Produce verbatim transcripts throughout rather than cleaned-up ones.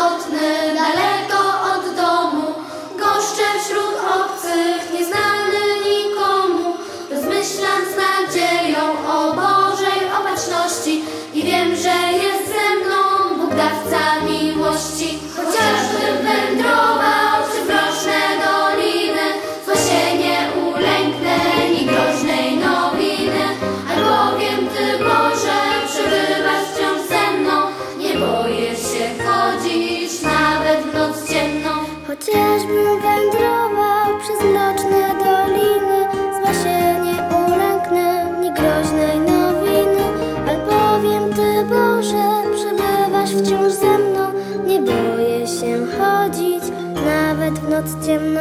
samotny, daleko od domu, goszczę wśród obcych, nieznany nikomu. Rozmyślam z nadzieją o Bożej opatrzności i wiem, że jest ze mną Bóg dawca miłości. Chociażbym wędrował przez mroczne doliny, zła się nie ulęknę ni groźnej nowiny, albowiem Ty, Boże, przebywasz wciąż ze mną. Nie boję się chodzić nawet w noc ciemną. Chociażbym wędrował przez mroczne doliny, zła się nie ulęknę ni groźnej nowiny, albowiem Ty, Boże, przebywasz wciąż ze mną. Nie boję się chodzić nawet w noc ciemną.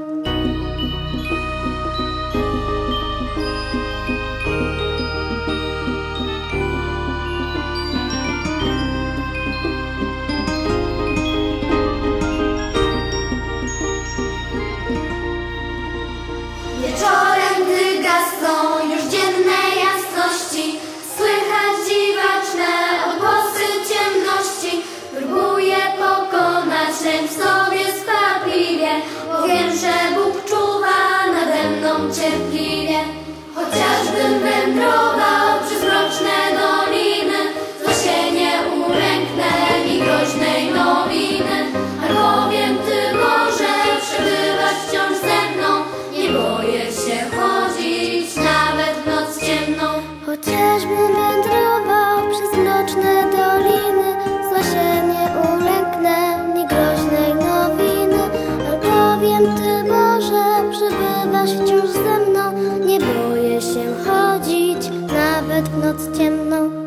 Wieczorem, gdy gasną już dzienne jasności, słychać dziwaczne odgłosy ciemności. Próbuję pokonać lęk w sobie skwapliwie, bo wiem, że Bóg czuwa nade mną cierpliwie. Chociażbym wędrował przez mroczne doliny, zła się nie ulęknę ni groźnej nowiny, albowiem Ty, Boże, przebywasz wciąż ze mną. Nie boję się chodzić nawet w noc ciemną. Chociażbym wędrował przez mroczne doliny, zła się nie ulęknę ni groźnej nowiny, albowiem Ty, Boże, przebywasz wciąż ze mną. Nie boję się chodzić nawet w noc ciemną.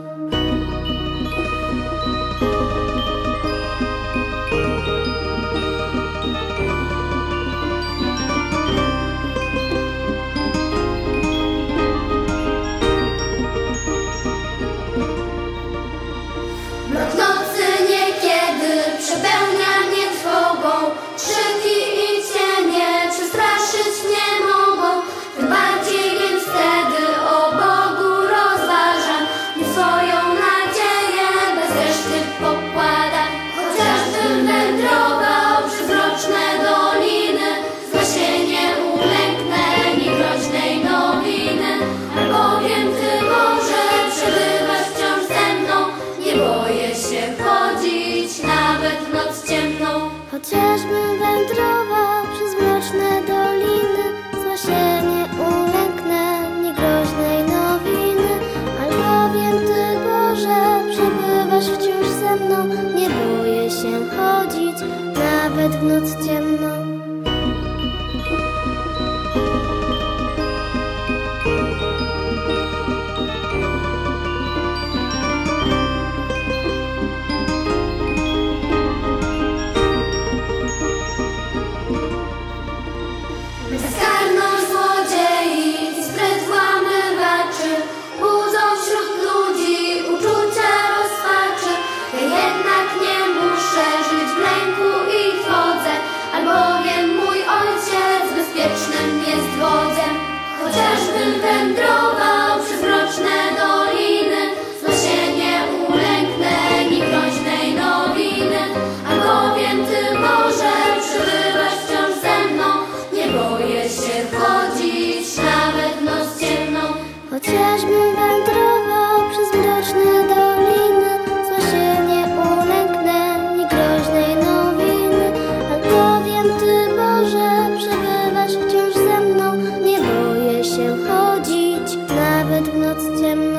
Mrok nocy niekiedy przepełnia mnie trwogą, krzyki i cienie przestraszyć nie mogą. Tym bardziej więc wtedy o Bogu rozważam i swoją nadzieję bez reszty pokładam. Chociażbym wędrował przez mroczne doliny, zła się nie ulęknę ni groźnej nowiny, albowiem Ty, Boże, przebywasz wciąż ze mną. Nie boję się chodzić nawet w noc ciemną. Chociażbym wędrował przez mroczne doliny, zła się nie ulęknę ni groźnej nowiny, albowiem Ty, Boże, przebywasz wciąż ze mną. Nie boję się chodzić nawet w noc ciemną. Bezkarność złodziei i spryt włamywaczy budzą wśród ludzi uczucia rozpaczy. Ja jednak nie muszę żyć w lęku i trwodze, albowiem mój Ojciec bezpiecznym jest wodzem. Chociażbym wędrował przez mroczne doliny, zła się nie ulęknę ni groźnej nowiny, albowiem Ty, Boże, przebywasz wciąż ze mną. Nie boję się chodzić nawet w noc ciemną. Chociażbym wędrował przez mroczne doliny, zła się nie ulęknę ni groźnej nowiny, albowiem Ty, Boże, przebywasz wciąż ze mną. Nie boję się chodzić nawet w noc ciemną.